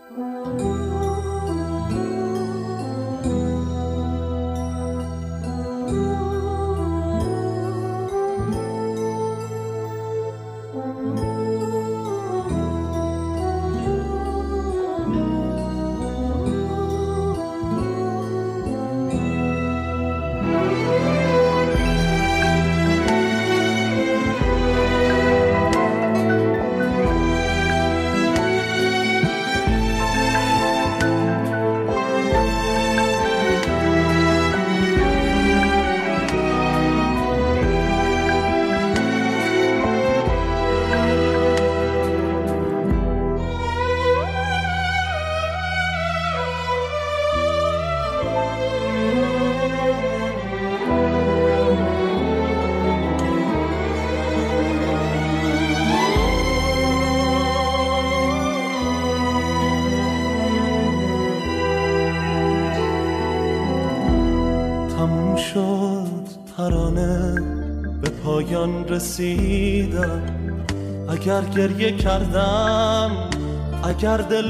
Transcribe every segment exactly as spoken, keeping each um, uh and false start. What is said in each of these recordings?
پایان رسیدم، اگر گریه کردم، اگر دل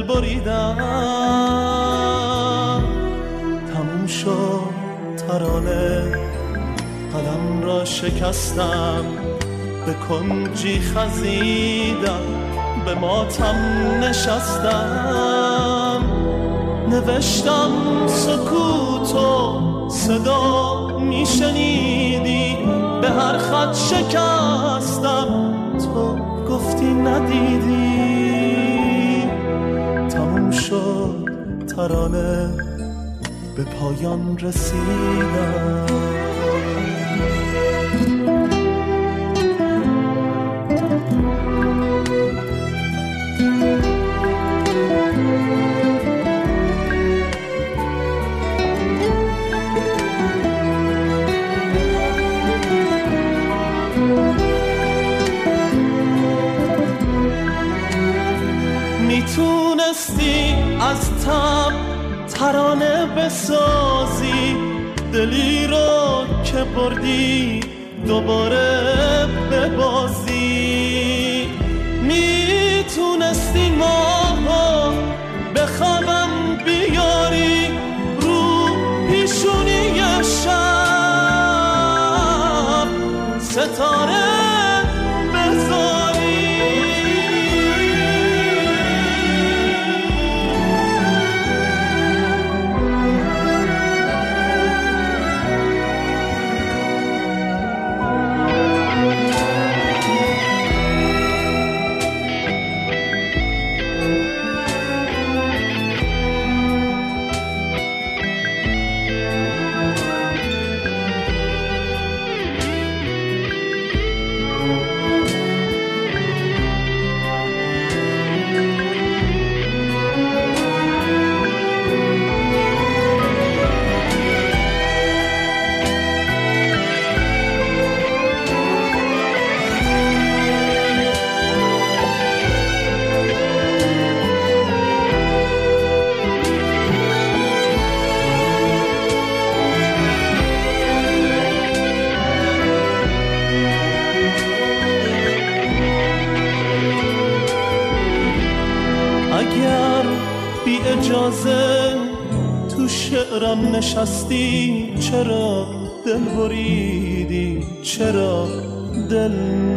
بریدم، تموم شد ترانه، قلم را شکستم، به کنجی خزیدم، به ماتم نشستم، نوشتم سکوتو صدا میشنیدی، به هر خط شکستم، تو گفتی ندیدی. تموم شد ترانه، به پایان رسیدم. میتونستی از تب ترانه بسازی، دلی رو که بردی دوباره ببازی. میتونستی ماها به خوابم بیاری، رو پیشونی شب ستاره بذاری. اگر بی اجازه تو شعرم نشستی، چرا دل بریدی، چرا دل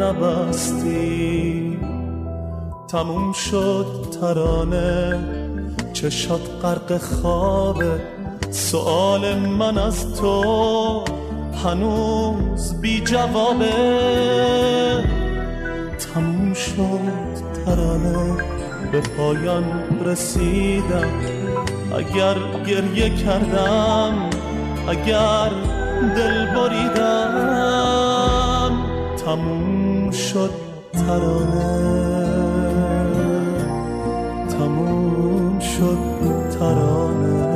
نبستی؟ تموم شد ترانه، چشات غرق خوابه، سؤال من از تو هنوز بی جوابه. تموم شد ترانه، به پایان رسیدم، اگر گریه کردم، اگر دل بریدم. تموم شد ترانه، تموم شد ترانه.